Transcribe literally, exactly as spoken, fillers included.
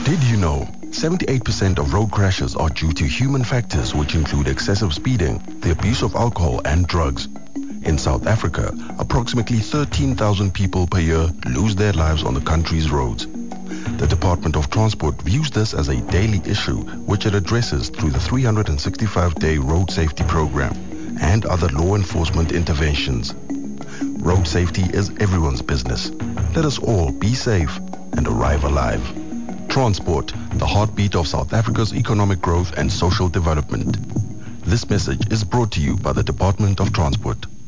Did you know seventy-eight percent of road crashes are due to human factors, which include excessive speeding, the abuse of alcohol and drugs? In South Africa, approximately thirteen thousand people per year lose their lives on the country's roads. The Department of Transport views this as a daily issue, which it addresses through the three hundred sixty-five day Road Safety Program and other law enforcement interventions. Road safety is everyone's business. Let us all be safe and arrive alive. Transport, the heartbeat of South Africa's economic growth and social development. This message is brought to you by the Department of Transport.